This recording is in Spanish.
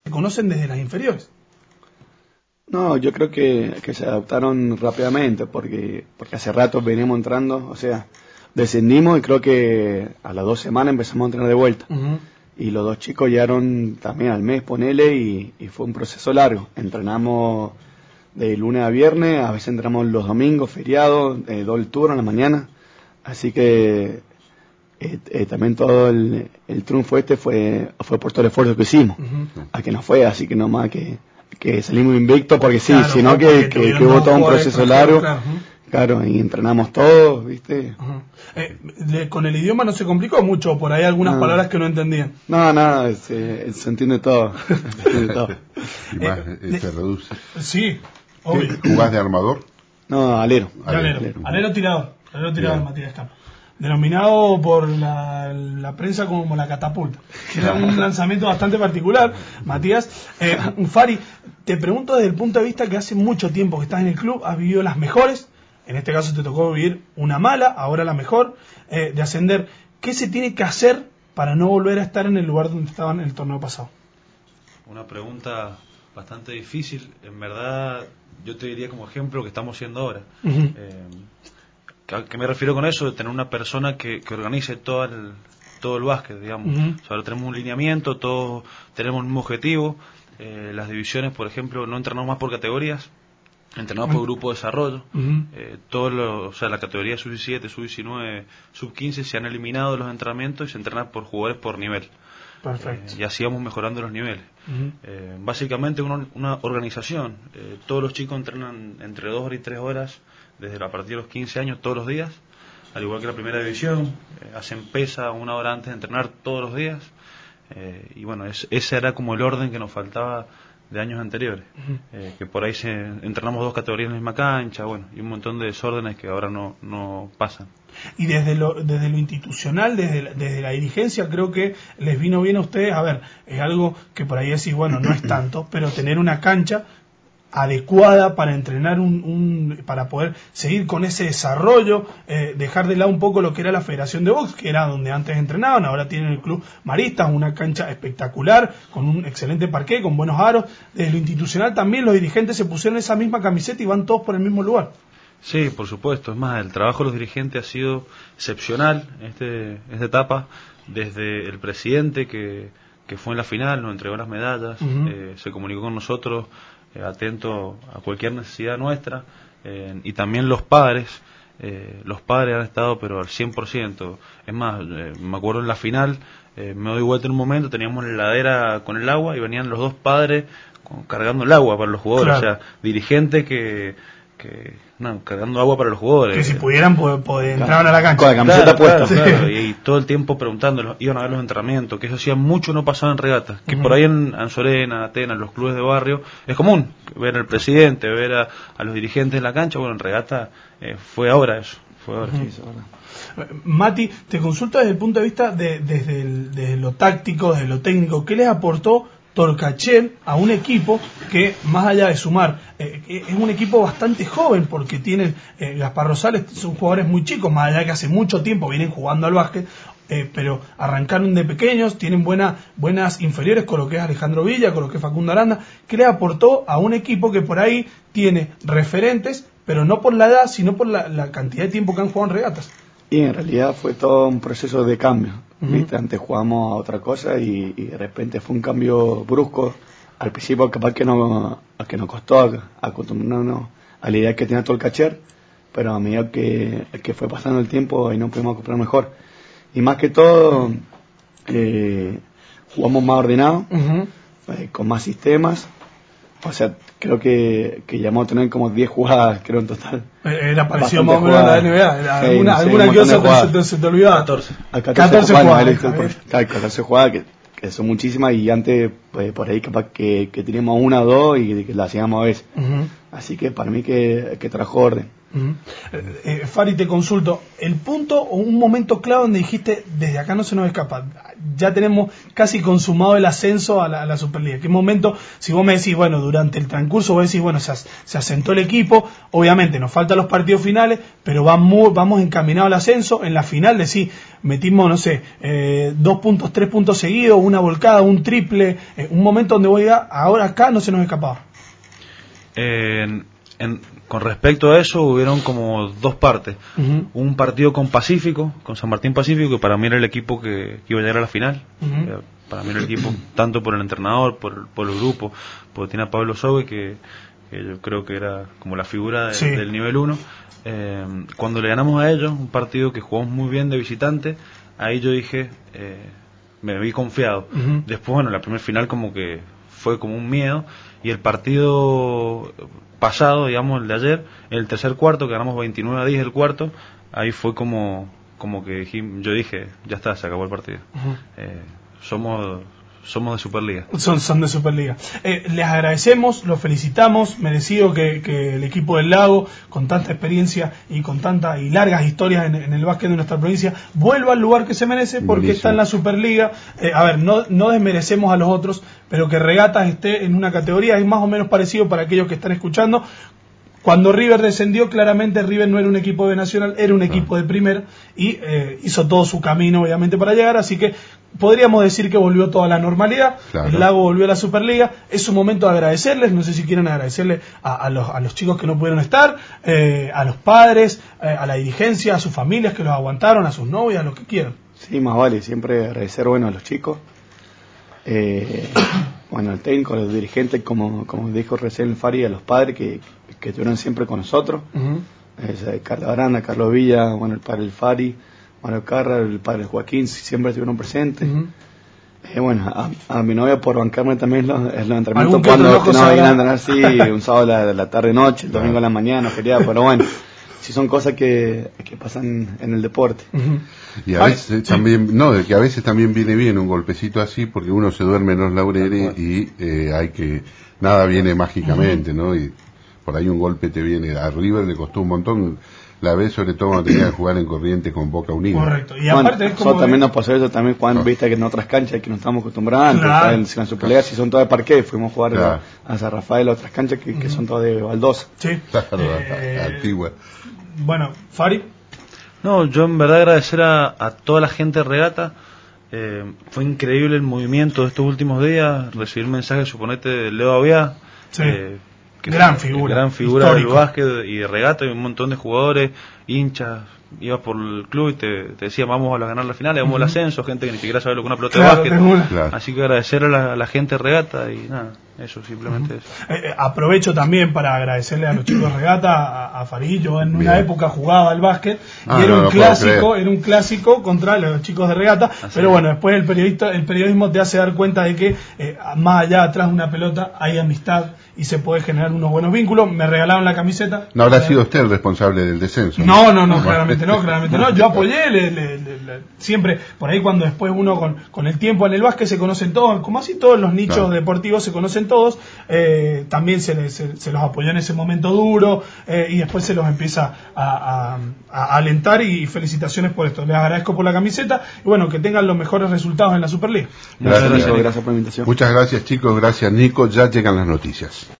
se conocen desde las inferiores. No, yo creo que se adaptaron rápidamente porque hace rato venimos entrando, o sea, descendimos y creo que a las 2 semanas empezamos a entrenar de vuelta. Y los 2 chicos llegaron también al mes, ponele, y fue un proceso largo. Entrenamos de lunes a viernes, a veces entramos los domingos, feriados, doble turno en la mañana. Así que también todo el triunfo fue por todo el esfuerzo que hicimos. A que no fue, así que nomás que salimos invictos porque sí, claro, sino que hubo todo un proceso largo. Claro, y entrenamos todos, ¿viste? Con el idioma no se complicó mucho, por ahí algunas palabras que no entendían. No, nada, se entiende todo. Y más se reduce. Sí, obvio. ¿Jugás de armador? No, alero. Alero tirador Matías Campo. Denominado por la prensa como la catapulta. Era un lanzamiento bastante particular, Matías. Fari, te pregunto desde el punto de vista que hace mucho tiempo que estás en el club, has vivido las mejores, en este caso te tocó vivir una mala, ahora la mejor, de ascender. ¿Qué se tiene que hacer para no volver a estar en el lugar donde estaban en el torneo pasado? Una pregunta bastante difícil. En verdad, yo te diría como ejemplo que estamos haciendo ahora. ¿A qué me refiero con eso? De tener una persona que organice todo el básquet, digamos. O sea, ahora tenemos un lineamiento, todos tenemos el mismo objetivo. Las divisiones, por ejemplo, no entrenamos más por categorías, entrenamos por grupo de desarrollo. O sea, la categoría sub-17, sub-19, sub-15 se han eliminado los entrenamientos y se entrenan por jugadores por nivel. Perfecto. Y así vamos mejorando los niveles. Básicamente una organización. Todos los chicos entrenan entre 2 horas y 3 horas desde a partir de los 15 años todos los días, al igual que la primera división. Hacen pesa 1 hora antes de entrenar todos los días. Y bueno, ese era como el orden que nos faltaba de años anteriores. Que por ahí entrenamos 2 categorías en la misma cancha, bueno, y un montón de desórdenes que ahora no pasan. Y desde lo institucional, desde la dirigencia, creo que les vino bien a ustedes. A ver, es algo que por ahí decís, bueno, no es tanto, pero tener una cancha adecuada para entrenar para poder seguir con ese desarrollo, dejar de lado un poco lo que era la Federación de Box, que era donde antes entrenaban. Ahora tienen el Club Maristas, una cancha espectacular, con un excelente parqué, con buenos aros. Desde lo institucional también los dirigentes se pusieron esa misma camiseta y van todos por el mismo lugar. Sí, por supuesto. Es más, el trabajo de los dirigentes ha sido excepcional en esta etapa, desde el presidente que fue en la final, nos entregó las medallas, se comunicó con nosotros, atento a cualquier necesidad nuestra, y también los padres han estado pero al 100%. Es más, me acuerdo en la final, me doy vuelta en un momento, teníamos la heladera con el agua y venían los 2 padres cargando el agua para los jugadores. Claro. O sea, dirigentes cargando agua para los jugadores. Que si pudieran entraban a la cancha. Con la camiseta puesta. Claro. Y todo el tiempo preguntándolos, iban a ver los entrenamientos, que eso hacía mucho no pasaba en regatas. Que por ahí en Anzorena, Atenas, los clubes de barrio, es común ver al presidente, ver a los dirigentes en la cancha. Bueno, en regata fue ahora eso. Mati, te consulto desde el punto de vista desde lo táctico, desde lo técnico. ¿Qué les aportó Torcachel a un equipo que, más allá de sumar, es un equipo bastante joven, porque tienen Gaspar Rosales, son jugadores muy chicos, más allá de que hace mucho tiempo vienen jugando al básquet, pero arrancaron de pequeños, tienen buenas inferiores con lo que es Alejandro Villa, con lo que es Facundo Aranda? ¿Qué le aportó a un equipo que por ahí tiene referentes, pero no por la edad, sino por la cantidad de tiempo que han jugado en regatas? Y en realidad fue todo un proceso de cambio. ¿Viste? Antes jugábamos a otra cosa y de repente fue un cambio brusco. Al principio capaz que nos costó acostumbrarnos a la idea que tenía Torcacher, pero a medida que fue pasando el tiempo ahí nos pudimos acoplar mejor. Y más que todo jugamos más ordenado, con más sistemas. O sea, creo que llegamos a tener como 10 jugadas, creo, en total. Era parecido más o menos a la NBA. Alguna que otra se te olvidaba. 14 jugadas. 14 jugadas, que son muchísimas, y antes, por ahí capaz que teníamos 1 o 2 y que la hacíamos a veces. Así que para mí que trajo orden. Fari, te consulto, el punto o un momento clave donde dijiste, desde acá no se nos escapa, ya tenemos casi consumado el ascenso a la Superliga. ¿Qué momento, si vos me decís, bueno, durante el transcurso vos decís, bueno, se asentó el equipo, obviamente nos faltan los partidos finales, pero vamos encaminados al ascenso, en la final decís, metimos, no sé, 2 puntos, 3 puntos seguidos, una volcada, un triple, un momento donde vos digas, ahora acá no se nos escapaba? Con respecto a eso, hubieron como dos partes. Un partido con Pacífico, con San Martín Pacífico, que para mí era el equipo que iba a llegar a la final. Para mí era el equipo, tanto por el entrenador, por el grupo, porque tiene a Pablo Sobe, que yo creo que era como la figura del nivel 1. Cuando le ganamos a ellos, un partido que jugamos muy bien de visitante, ahí yo dije, me vi confiado. Después, bueno, la primera final como que fue como un miedo, y el partido pasado, digamos, el de ayer, el tercer cuarto, que ganamos 29-10 el cuarto, ahí fue como que yo dije, ya está, se acabó el partido. Somos de Superliga. Son de Superliga. Les agradecemos, los felicitamos, merecido que el equipo del Lago, con tanta experiencia y con tantas y largas historias en el básquet de nuestra provincia, vuelva al lugar que se merece, porque buenísimo. está en la Superliga. A ver, no desmerecemos a los otros, pero que Regatas esté en una categoría es más o menos parecido para aquellos que están escuchando. Cuando River descendió, claramente River no era un equipo de Nacional, era un equipo de Primera, y hizo todo su camino, obviamente, para llegar, así que podríamos decir que volvió toda la normalidad. Claro. El Lago volvió a la Superliga. Es un momento de agradecerles, no sé si quieren agradecerle a los chicos que no pudieron estar, a los padres, a la dirigencia, a sus familias que los aguantaron, a sus novias, lo que quieran. Sí, más vale, siempre agradecer, bueno, a los chicos, bueno, al técnico, a los dirigentes, como dijo recién el Fari, a los padres que estuvieron siempre con nosotros, Carlos Aranda, Carlos Villa, bueno, el padre del Fari, Mario Carra, el padre Joaquín, siempre estuvieron presentes. Bueno, a mi novia por bancarme también los entrenamientos cuando no vienen a entrenar, sí, un sábado de la tarde-noche, el domingo a la mañana, feriado, pero bueno, sí son cosas que pasan en el deporte. Y a veces también, que a veces también viene bien un golpecito así, porque uno se duerme en los laureles y nada viene mágicamente, ¿no? Y por ahí un golpe te viene. A River le costó un montón, la vez sobre todo cuando tenía que jugar en Corrientes con Boca Unida. Correcto. Y aparte es como también nos pasó eso también, Juan, viste que en otras canchas que no estamos acostumbrados, claro. En la Superliga si son todas de parqué, fuimos a jugar a San Rafael, a otras canchas que son todas de baldosa. Sí. Antigua. Bueno, Fari. No, yo en verdad agradecer a toda la gente de Regata. Fue increíble el movimiento de estos últimos días, recibir mensajes, suponete, de Leo Aviá. Sí. Gran figura histórico del básquet y de Regata, y un montón de jugadores, hinchas, ibas por el club y te decía vamos a ganar la final, vamos al ascenso, gente que ni siquiera sabe lo que es una pelota de básquet. Claro. Así que agradecer a la gente de Regata y nada, eso, simplemente eso. Aprovecho también para agradecerle a los chicos de Regata, a Farillo, en una época jugaba al básquet y era un clásico contra los chicos de Regata, pero bueno, después el periodismo te hace dar cuenta de que más allá atrás de una pelota hay amistad y se puede generar unos buenos vínculos. Me regalaron la camiseta. ¿No habrá sido usted el responsable del descenso? No, claramente no. Yo apoyé, siempre, por ahí cuando después uno con el tiempo en el básquet se conocen todos, como así todos los nichos deportivos se conocen todos, también se los apoyó en ese momento duro, y después se los empieza a alentar, y felicitaciones por esto. Les agradezco por la camiseta, y bueno, que tengan los mejores resultados en la Superliga. Gracias por la invitación. Muchas gracias, chicos, gracias, Nico. Ya llegan las noticias.